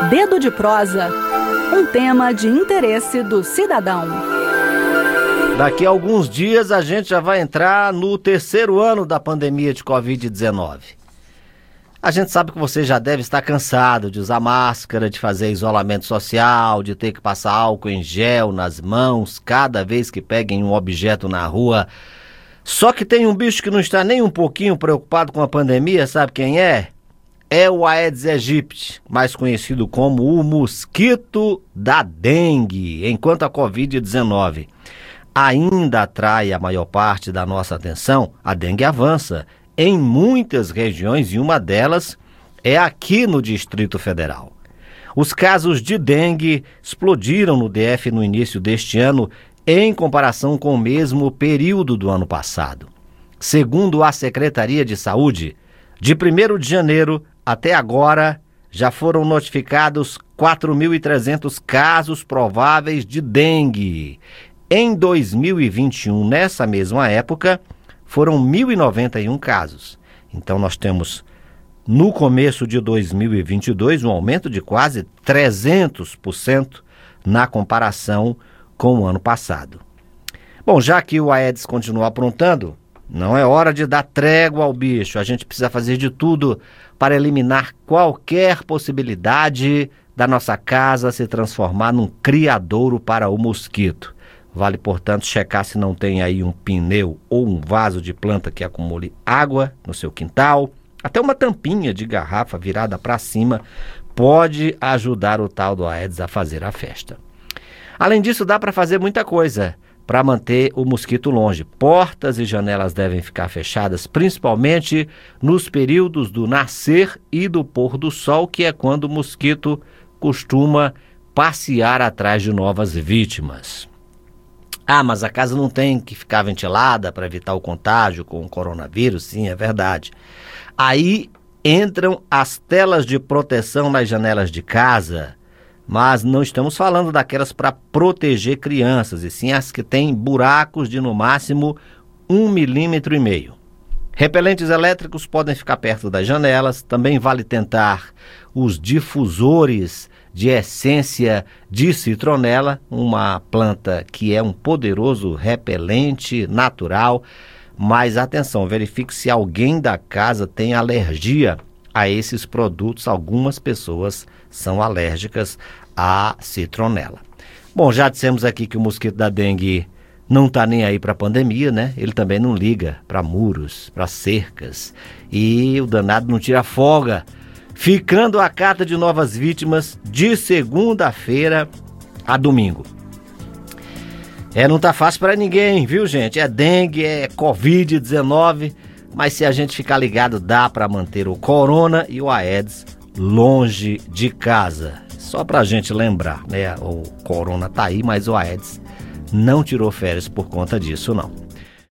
Dedo de prosa. Um tema de interesse do cidadão. Daqui a alguns dias a gente já vai entrar no terceiro ano da pandemia de Covid-19. A gente sabe que você já deve estar cansado de usar máscara, de fazer isolamento social, de ter que passar álcool em gel nas mãos cada vez que peguem um objeto na rua. Só que tem um bicho que não está nem um pouquinho preocupado com a pandemia, sabe quem é? É o Aedes aegypti, mais conhecido como o mosquito da dengue, enquanto a Covid-19 ainda atrai a maior parte da nossa atenção, a dengue avança em muitas regiões e uma delas é aqui no Distrito Federal. Os casos de dengue explodiram no DF no início deste ano em comparação com o mesmo período do ano passado. Segundo a Secretaria de Saúde, de 1º de janeiro até agora já foram notificados 4.300 casos prováveis de dengue. Em 2021, nessa mesma época, foram 1.091 casos. Então nós temos, no começo de 2022, um aumento de quase 300% na comparação com o ano passado. Bom, já que o Aedes continua aprontando, não é hora de dar trégua ao bicho. A gente precisa fazer de tudo para eliminar qualquer possibilidade da nossa casa se transformar num criadouro para o mosquito. Vale, portanto, checar se não tem aí um pneu ou um vaso de planta que acumule água no seu quintal. Até uma tampinha de garrafa virada para cima pode ajudar o tal do Aedes a fazer a festa. Além disso, dá para fazer muita coisa para manter o mosquito longe. Portas e janelas devem ficar fechadas, principalmente nos períodos do nascer e do pôr do sol, que é quando o mosquito costuma passear atrás de novas vítimas. Ah, mas a casa não tem que ficar ventilada para evitar o contágio com o coronavírus? Sim, é verdade. Aí entram as telas de proteção nas janelas de casa, mas não estamos falando daquelas para proteger crianças, e sim as que têm buracos de no máximo 1,5 milímetro. Repelentes elétricos podem ficar perto das janelas. Também vale tentar os difusores de essência de citronela, uma planta que é um poderoso repelente natural. Mas atenção, verifique se alguém da casa tem alergia a esses produtos. Algumas pessoas são alérgicas à citronela. Bom, já dissemos aqui que o mosquito da dengue não está nem aí para a pandemia, né? Ele também não liga para muros, para cercas. E o danado não tira folga, ficando à cata de novas vítimas de segunda-feira a domingo. Não tá fácil para ninguém, viu, gente? É dengue, é Covid-19, mas se a gente ficar ligado, dá para manter o corona e o Aedes longe de casa. Só pra gente lembrar, né? O corona tá aí, mas o Aedes não tirou férias por conta disso, não.